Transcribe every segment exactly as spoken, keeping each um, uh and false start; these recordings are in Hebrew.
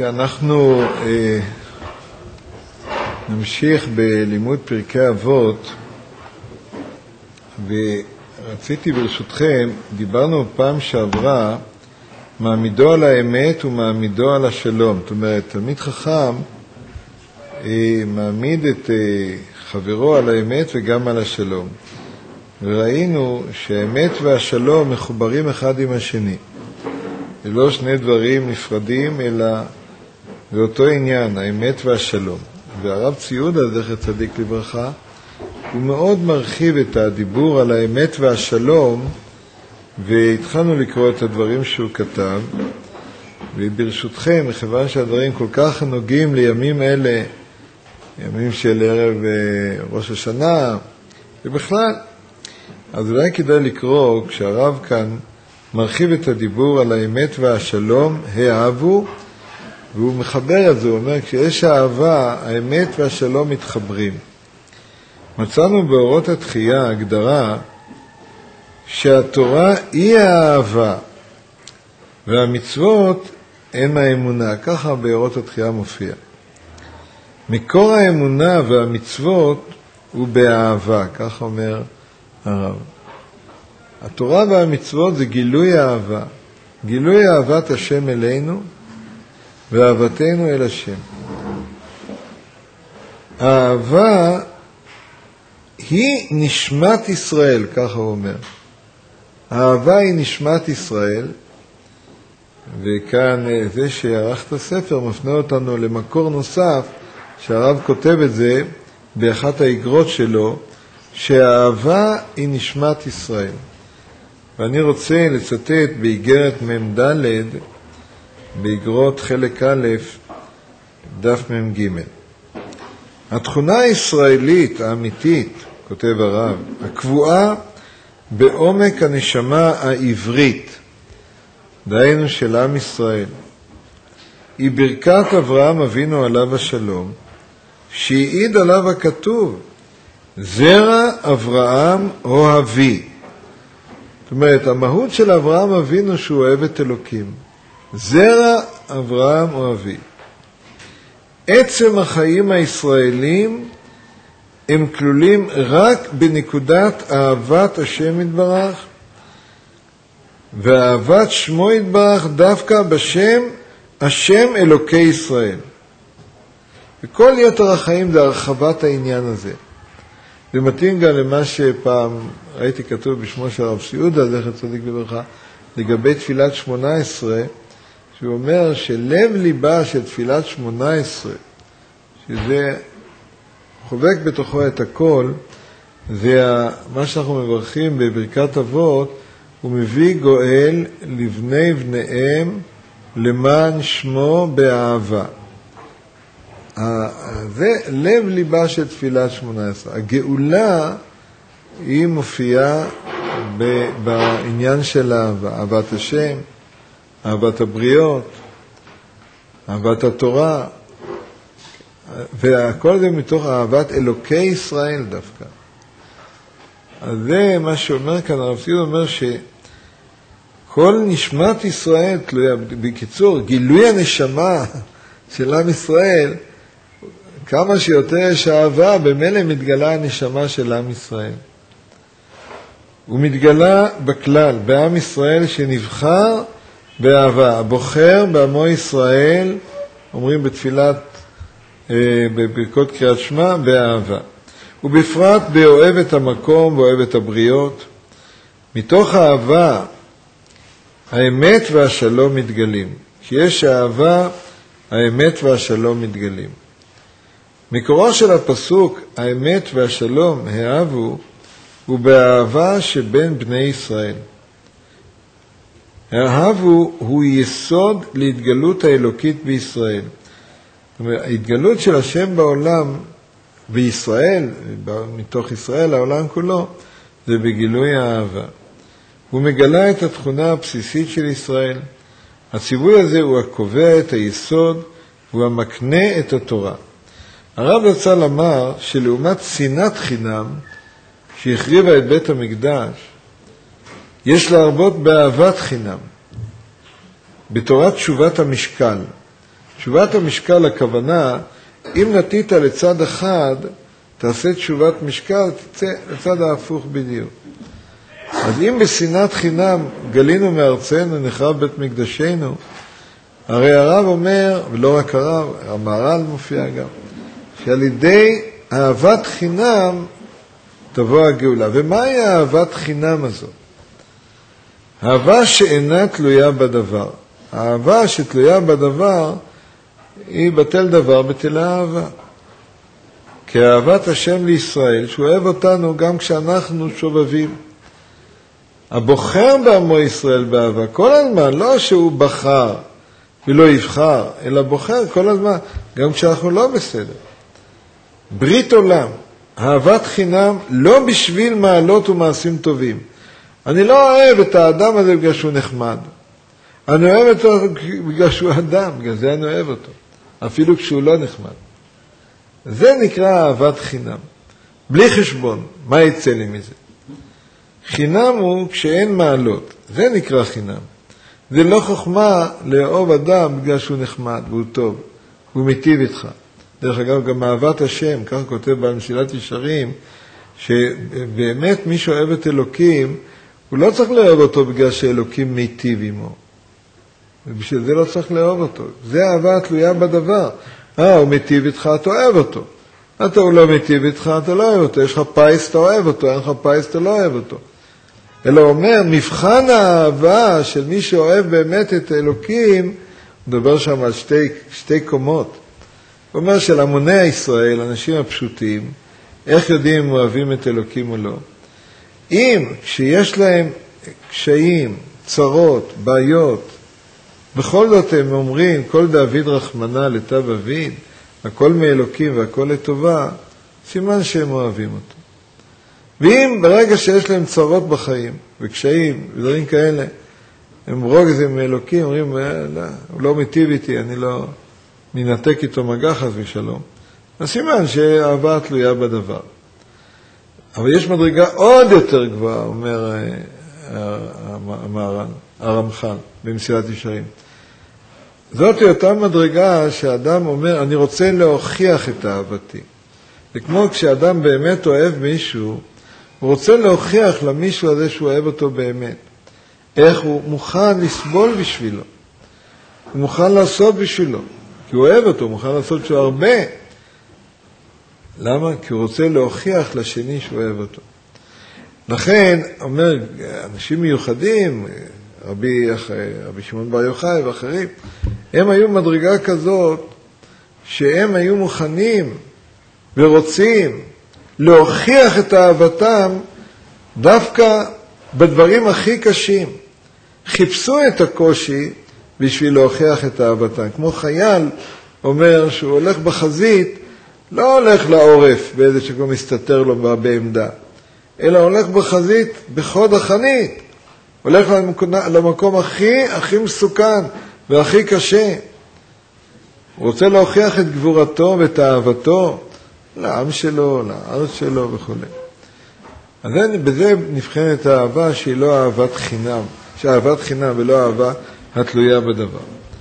כי אנחנו אה, נמשיך בלימוד פרקי אבות, ורציתי ברשותכם, דיברנו פעם שעברה, מעמידו על האמת ומעמידו על השלום. זאת אומרת, תלמיד חכם אה, מעמיד את אה, חברו על האמת וגם על השלום. וראינו שהאמת והשלום מחוברים אחד עם השני. זה לא שני דברים נפרדים, אלא זה אותו עניין, האמת והשלום. והרב ציודה, זכר צדיק לברכה, הוא מאוד מרחיב את הדיבור על האמת והשלום, והתחלנו לקרוא את הדברים שהוא כתב. וברשותכם, מכיוון שהדברים כל כך נוגעים לימים אלה, ימים של ערב ראש השנה, ובכלל, אז אולי כדאי לקרוא, כשהרב כאן מרחיב את הדיבור על האמת והשלום, האהבו, והוא מחבר את זה, הוא אומר, כשיש אהבה, האמת והשלום מתחברים. מצאנו באורות התחייה הגדרה שהתורה היא האהבה, והמצוות הם האמונה. ככה באורות התחייה מופיע. מקור האמונה והמצוות הוא באהבה, ככה אומר הרב. התורה והמצוות זה גילוי האהבה, גילוי אהבת השם אלינו ואהבתנו אל השם. האהבה היא נשמת ישראל, ככה הוא אומר. האהבה היא נשמת ישראל, וכאן זה שערך את הספר מפנה אותנו למקור נוסף, שהרב כותב את זה באחת האגרות שלו, שהאהבה היא נשמת ישראל. ואני רוצה לצטט באיגרת מ"ד, באגרות חלק א', דף מ"ג. התכונה הישראלית האמיתית, כותב הרב, הקבועה בעומק הנשמה העברית, דהיינו של עם ישראל, היא ברכת אברהם אבינו עליו השלום, שהעיד עליו הכתוב, זרע אברהם אוהבי. זאת אומרת, המהות של אברהם אבינו שהוא אוהב את אלוקים. זרע אברהם אוהבי. עצם החיים הישראלים הם כלולים רק בנקודת אהבת השם יתברך, ואהבת שמו יתברך דווקא בשם השם אלוקי ישראל. וכל יתר החיים זה הרחבת העניין הזה. זה מתאים גם למה שפעם ראיתי כתוב בשמו של הרב ציודה, זכר צדיק לברכה, לגבי תפילת שמונה עשרה, שהוא אומר שלב ליבה של תפילת שמונה עשרה, שזה חובק בתוכו את הכל, זה מה שאנחנו מברכים בברכת אבות, הוא מביא גואל לבני בניהם למען שמו באהבה. זה לב ליבה של תפילת שמונה עשרה. הגאולה היא מופיעה בעניין של אהבה, אהבת השם, אהבת הבריות, אהבת התורה, והכל זה מתוך אהבת אלוקי ישראל דווקא. אז זה מה שאומר כאן, הרב ציודה אומר שכל נשמת ישראל תלויה, בקיצור, גילוי הנשמה של עם ישראל, כמה שיותר יש אהבה, במילא מתגלה הנשמה של עם ישראל. הוא מתגלה בכלל, בעם ישראל שנבחר באהבה. הבוחר בעמו ישראל, אומרים בתפילת, בברכות קריאת שמע, באהבה. ובפרט באוהב את המקום ואוהב את הבריות. מתוך האהבה, האמת והשלום מתגלים. כשיש אהבה, האמת והשלום מתגלים. מקורו של הפסוק, האמת והשלום האהבו, הוא באהבה שבין בני ישראל. האהבו הוא יסוד להתגלות האלוקית בישראל. זאת אומרת, ההתגלות של השם בעולם, בישראל, מתוך ישראל, העולם כולו, זה בגילוי האהבה. הוא מגלה את התכונה הבסיסית של ישראל. הציווי הזה הוא הקובע את היסוד, הוא המקנה את התורה. הרב רצה לומר שלעומת שנאת חינם שהחריבה את בית המקדש, יש להרבות באהבת חינם, בתורת תשובת המשקל, תשובת המשקל, הכוונה, אם נתית לצד אחד, תעשה תשובת משקל, תצא לצד ההפוך בדיוק. אז אם בשנאת חינם גלינו מארצנו, נחרב בית מקדשנו, הרי הרב אומר, ולא רק הרב, המהר"ל מופיע גם, שעל ידי אהבת חינם תבוא הגאולה. ומהי האהבת חינם הזאת? אהבה שאינה תלויה בדבר. האהבה שתלויה בדבר היא בטל דבר, בטלה אהבה. כאהבת השם לישראל, שהוא אוהב אותנו גם כשאנחנו שובבים. הבוחר בעמו ישראל באהבה, כל הזמן, לא שהוא בחר ולא יבחר, אלא בוחר כל הזמן, גם כשאנחנו לא בסדר. ברית עולם, אהבת חינם, לא בשביל מעלות ומעשים טובים. אני לא אוהב את האדם הזה בגלל שהוא נחמד. אני אוהב אותו בגלל שהוא אדם, בגלל זה אני אוהב אותו. אפילו כשהוא לא נחמד. זה נקרא אהבת חינם. בלי חשבון, מה יצא לי מזה? חינם הוא כשאין מעלות. זה נקרא חינם. זה לא חוכמה לאהוב אדם בגלל שהוא נחמד והוא טוב. הוא מיטיב איתך. דרך אגב, גם אהבת השם, כך כותב במסילת ישרים, שבאמת מי שאוהב את אלוקים, הוא לא צריך לאהוב אותו בגלל שאלוקים מיטיב עמו. ובשביל זה לא צריך לאהוב אותו. זה אהבה תלויה בדבר. אה, הוא מיטיב איתך, אתה אוהב אותו. אתה הוא לא מיטיב איתך, אתה לא אוהב אותו. יש לך פייס, אתה אוהב אותו. אין לך פייס, אתה לא אוהב אותו. אלא אומר, מבחן האהבה של מי שאוהב באמת את האלוקים, הוא מדבר שם על שתי, שתי קומות. הוא אומר של המוני ישראל, אנשים הפשוטים, איך יודעים אם אוהבים את אלוקים או לא? אם כשיש להם קשיים, צרות, בעיות, בכל זאת הם אומרים, כל דוד רחמנה לטב אביד, הכל מאלוקים והכל לטובה, סימן שהם אוהבים אותו. ואם ברגע שיש להם צרות בחיים, וקשיים, ודברים כאלה, הם רוגזים מאלוקים, אומרים, לא, הוא לא מיטיב איתי, אני לא מנתק איתו מגע חס ושלום. אז סימן שאהבה תלויה בדבר. אבל יש מדרגה עוד יותר גבוהה, אומר המהר"ל, הרמח"ל, במסילת ישרים. זאת היא אותה מדרגה שאדם אומר, אני רוצה להוכיח את אהבתי. וכמו כשאדם באמת אוהב מישהו, הוא רוצה להוכיח למישהו הזה שהוא אוהב אותו באמת. איך הוא מוכן לסבול בשבילו. הוא מוכן לעשות בשבילו. כי הוא אוהב אותו, הוא מוכן לעשות שהוא הרבה. למה? כי הוא רוצה להוכיח לשני שהוא אוהב אותו. לכן, אומר, אנשים מיוחדים, רבי, רבי שמעון בר יוחאי ואחרים, הם היו מדרגה כזאת, שהם היו מוכנים ורוצים להוכיח את אהבתם דווקא בדברים הכי קשים. חיפשו את הקושי בשביל להוכיח את אהבתם. כמו חייל אומר שהוא הולך בחזית, לא הולך לעורף באיזה שכבר מסתתר לו בעמדה, אלא הולך בחזית בחוד החנית. הולך למקום הכי, הכי מסוכן והכי קשה. הוא רוצה להוכיח את גבורתו ואת אהבתו לעם שלו, לארץ שלו וכו'. אז בזה נבחנת האהבה שהיא לא אהבת חינם, שאהבת חינם ולא אהבה התלויה בדבר.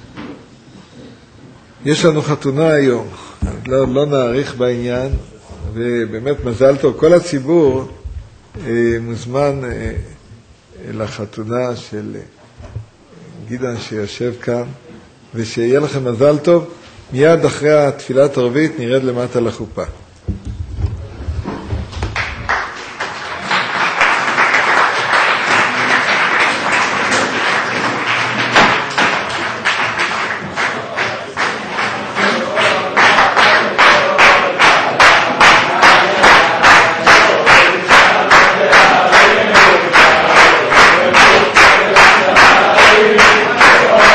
יש לנו חתונה היום, לא, לא נאריך בעניין, ובאמת מזל טוב, כל הציבור אה, מוזמן אה, לחתונה של גדעון שיושב כאן, ושיהיה לכם מזל טוב. מיד אחרי התפילת ערבית נרד למטה לחופה.